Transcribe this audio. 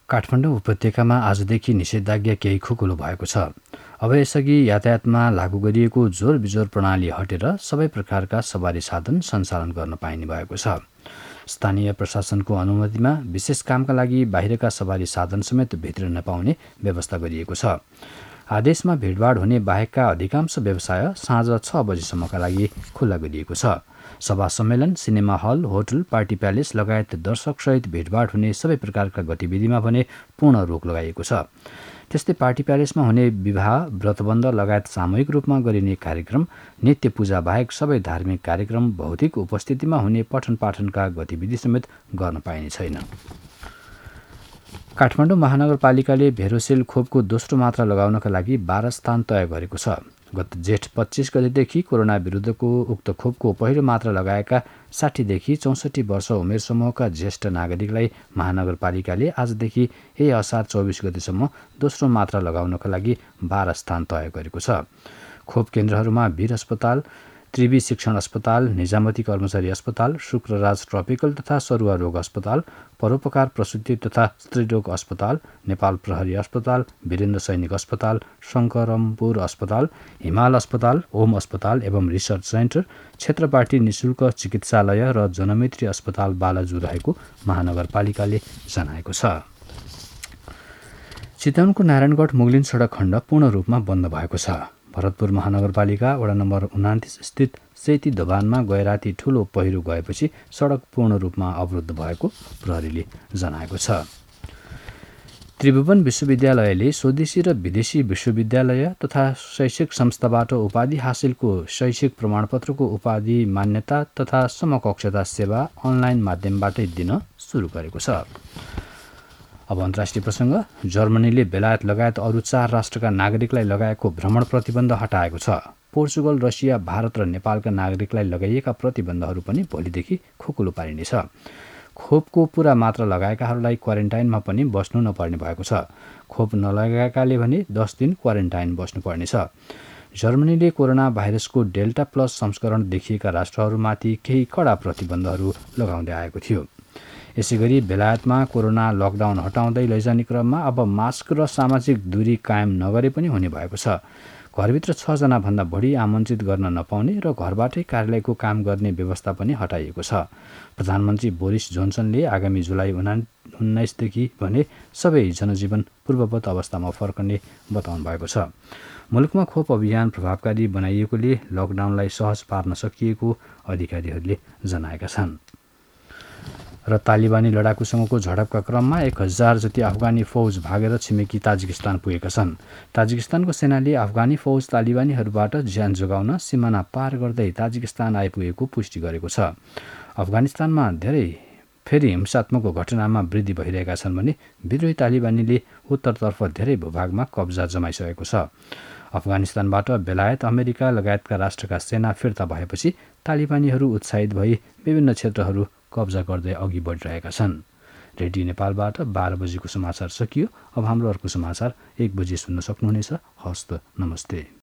काठमाडौँ उपत्यकामा आजदेखि निषेधाज्ञा केही खुकुलो भएको छ। अब यसअघि यातायातमा लागू गरिएको जोर बिजोर प्रणाली हटेर सबै प्रकारका सवारी साधन सञ्चालन गर्न पाइने भएको छ। स्थानीय प्रशासनको अनुमतिमा विशेष कामका लागि बाहिरका सवारी साधन समेत भित्र नपाउने व्यवस्था गरिएको छ। आदेशमा भिडभाड हुने बाहेकका अधिकांश व्यवसाय साँझ 6 बजेसम्मका लागि खुल्ला गरिएको छ। सभा सम्मेलन, cinema hall, hotel, party palace लगायत दर्शकसहित भिडभाड हुने सबै प्रकारका गतिविधिमा भने पूर्ण रोक लगाइएको छ। त्यस्तै पार्टी प्यालेसमा हुने विवाह, व्रतबन्ध लगायत सामूहिक रूपमा गरिने कार्यक्रम, नित्य पूजा बाहेक सबै धार्मिक कार्यक्रम, भौतिक उपस्थितिमा हुने पठन पाठनका गतिविधि समेत गर्न पाइने छैन। काठमाडौँ महानगरपालिकाले भेरोसेल खोपको दोस्रो मात्रा लगाउनका लागि 12 स्थान तय गरेको छ। गत जेठ 25 गतेदेखि कोरोना विरुद्धको उक्त खोपको पहिलो मात्रा लगाएका 60 देखि 64 वर्ष उमेर समूहका ज्येष्ठ नागरिकलाई महानगरपालिकाले आजदेखि असार 24 गतेसम्म दोस्रो मात्रा लगाउनका लागि 12 स्थान तय गरेको छ। खोप केन्द्रहरूमा वीर अस्पताल, त्रिवी शिक्षण अस्पताल, निजामती कर्मचारी अस्पताल, शुक्रराज ट्रपिकल तथा सरुवा रोग अस्पताल, परोपकार प्रसूति तथा स्त्रीरोग अस्पताल, नेपाल प्रहरी अस्पताल, वीरेन्द्र सैनिक अस्पताल, शङ्करमपुर अस्पताल, हिमाल अस्पताल, ओम अस्पताल एवं रिसर्च सेन्टर, क्षेत्रपाटी निशुल्क चिकित्सालय र जनमित्री अस्पताल बालाजु रहेको महानगरपालिकाले जनाएको छ। चितवनको नारायणगढ मुगलिन सडक खण्ड पूर्ण रूपमा बन्द भएको छ। भरतपुर महानगरपालिका वडा नम्बर 29 स्थित सेती दोभानमा गएराती ठूलो पहिरो गएपछि सडक पूर्ण रूपमा अवरुद्ध भएको प्रहरीले जनाएको छ। त्रिभुवन विश्वविद्यालयले स्वदेशी र विदेशी विश्वविद्यालय तथा शैक्षिक संस्थाबाट उपाधि हासिलको शैक्षिक प्रमाणपत्रको उपाधि मान्यता तथा समकक्षता सेवा अनलाइन माध्यमबाटै दिन सुरु गरेको छ। अब अन्तर्राष्ट्रिय प्रसङ्ग। जर्मनीले बेलायत लगायत अरू 4 राष्ट्रका नागरिकलाई लगाएको भ्रमण प्रतिबन्ध हटाएको छ। पोर्चुगल, रसिया, भारत र नेपालका नागरिकलाई लगाइएका प्रतिबन्धहरू पनि भोलिदेखि खुकुलो पारिनेछ। खोपको पूरा मात्रा लगाएकाहरूलाई क्वारेन्टाइनमा पनि बस्नु नपर्ने भएको छ। खोप नलगाएकाले भने 10 दिन क्वारेन्टाइन बस्नुपर्नेछ। जर्मनीले कोरोना भाइरसको डेल्टा प्लस संस्करण देखिएका राष्ट्रहरूमाथि केही कडा प्रतिबन्धहरू लगाउँदै आएको थियो। यसैगरी बेलायतमा कोरोना लकडाउन हटाउँदै लैजाने क्रममा अब मास्क र सामाजिक दूरी कायम नगरे पनि हुने भएको छ। घरभित्र 6 जनाभन्दा बढी आमन्त्रित गर्न नपाउने र घरबाटै कार्यालयको काम गर्ने व्यवस्था पनि हटाइएको छ। प्रधानमन्त्री बोरिस जोन्सनले आगामी जुलाई 19 देखि भने सबै जनजीवन पूर्ववत अवस्थामा फर्कने बताउनु भएको छ। मुलुकमा खोप अभियान प्रभावकारी बनाइएकोले लकडाउनलाई सहज पार्न सकिएको अधिकारीहरूले जनाएका छन्। र तालिबानी लडाकुसँगको झडपका क्रममा 1000 जति अफगानी फौज भागेर छिमेकी ताजिकिस्तान पुगेका छन्। ताजिकिस्तानको सेनाले अफगानी फौज तालिबानीहरूबाट ज्यान जोगाउन सीमाना पार गर्दै ताजिकिस्तान आइपुगेको पुष्टि गरेको छ। अफगानिस्तानमा फेरि हिंसात्मक घटनामा वृद्धि भइरहेका छन् भने विद्रोही तालिबानीले उत्तरतर्फ धेरै भूभागमा कब्जा जमाइसकेको छ। अफगानिस्तानबाट बेलायत, अमेरिका लगायतका राष्ट्रका सेना फिर्ता भएपछि तालिबानीहरू उत्साहित भई विभिन्न क्षेत्रहरू कब्जा गर्दै अघि बढिरहेका छन्। रेडियो नेपालबाट 12 बजेको समाचार सकियो। अब हाम्रो अर्को समाचार 1 बजे सुन्न सक्नुहुनेछ। हस्त नमस्ते।